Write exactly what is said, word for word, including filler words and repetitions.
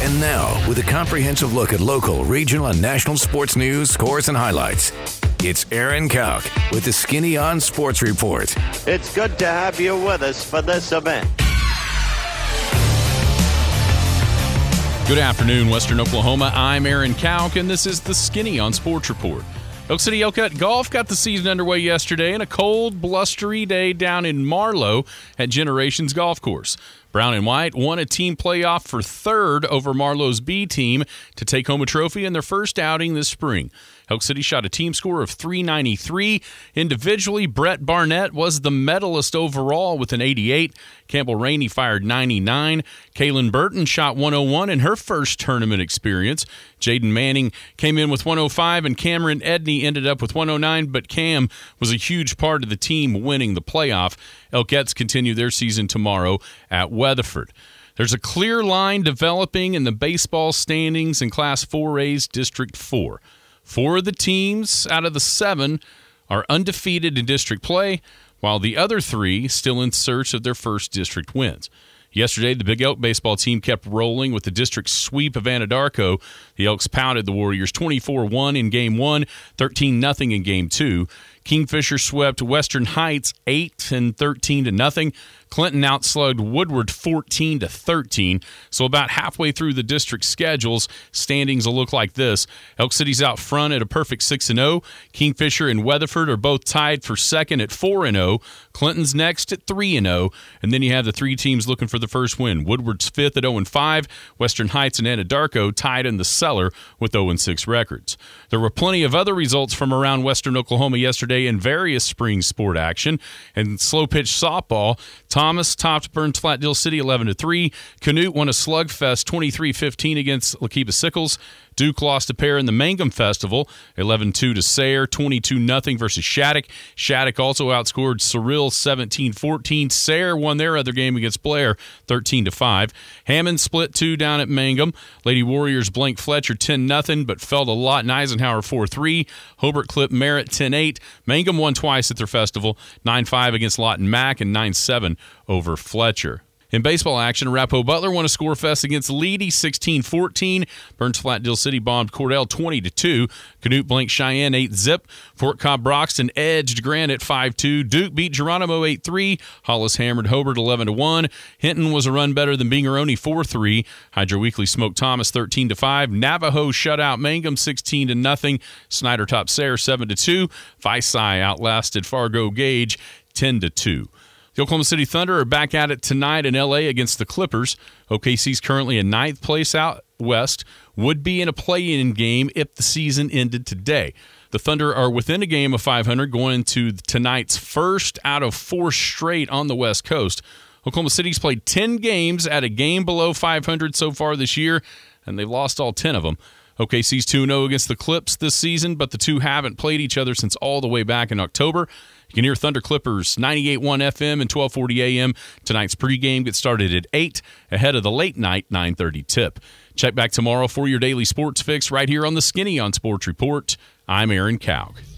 And now, with a comprehensive look at local, regional, and national sports news, scores, and highlights, it's Aaron Kauk with the Skinny on Sports Report. It's good to have you with us for this event. Good afternoon, Western Oklahoma. I'm Aaron Kauk, and this is the Skinny on Sports Report. Elk City Elkcut Golf got the season underway yesterday in a cold, blustery day down in Marlow at Generations Golf Course. Brown and White won a team playoff for third over Marlow's B team to take home a trophy in their first outing this spring. Elk City shot a team score of three ninety-three. Individually, Brett Barnett was the medalist overall with an eighty-eight. Campbell Rainey fired ninety-nine. Kaylin Burton shot one oh one in her first tournament experience. Jaden Manning came in with one oh five, and Cameron Edney ended up with one oh nine, but Cam was a huge part of the team winning the playoff. Elkettes continue their season tomorrow at Weatherford. There's a clear line developing in the baseball standings in Class four A's District four. Four of the teams out of the seven are undefeated in district play, while the other three still in search of their first district wins. Yesterday, the Big Elk baseball team kept rolling with the district sweep of Anadarko. The Elks pounded the Warriors twenty-four one in Game one, thirteen nothing in Game two. Kingfisher swept Western Heights eight and thirteen to nothing. Clinton outslugged Woodward fourteen to thirteen. So about halfway through the district schedules, standings will look like this. Elk City's out front at a perfect six and oh. Kingfisher and Weatherford are both tied for second at four and oh. Clinton's next at three and oh. And then you have the three teams looking for the first win. Woodward's fifth at oh and five. Western Heights and Anadarko tied in the cellar with oh and six records. There were plenty of other results from around Western Oklahoma yesterday in various spring sport action. And slow pitch softball, Thomas topped Burns Flat-Dill City eleven to three. Canute won a slugfest twenty-three fifteen against Lakiba Sickles. Duke lost a pair in the Mangum Festival, eleven two to Sayre, twenty-two nothing versus Shattuck. Shattuck also outscored Cyril seventeen fourteen. Sayre won their other game against Blair, thirteen to five. Hammond split two down at Mangum. Lady Warriors blanked Fletcher ten nothing, but fell to Lawton Eisenhower four three. Hobart clipped Merritt ten eight. Mangum won twice at their festival, nine five against Lawton Mack and nine seven over Fletcher. In baseball action, Arapahoe Butler won a score fest against Leedy sixteen fourteen. Burns Flat-Dill City bombed Cordell twenty to two. Canute blanked Cheyenne eight zip. Fort Cobb Broxton edged Granite five two. Duke beat Geronimo eight three. Hollis hammered Hobart eleven to one. Hinton was a run better than Bingeroni four three. Hydro Weekly smoked Thomas thirteen to five. Navajo shut out Mangum sixteen to nothing. Snyder topped Sayre seven to two. Visay outlasted Fargo Gage ten to two. The Oklahoma City Thunder are back at it tonight in L A against the Clippers. O K C's currently in ninth place out west, would be in a play-in game if the season ended today. The Thunder are within a game of five hundred going into tonight's first out of four straight on the West Coast. Oklahoma City's played ten games at a game below five hundred so far this year, and they've lost all ten of them. O K C's two and oh against the Clips this season, but the two haven't played each other since all the way back in October. You can hear Thunder Clippers ninety-eight point one F M and twelve forty A M. Tonight's pregame gets started at eight, ahead of the late night nine thirty tip. Check back tomorrow for your daily sports fix right here on the Skinny on Sports Report. I'm Aaron Kauk.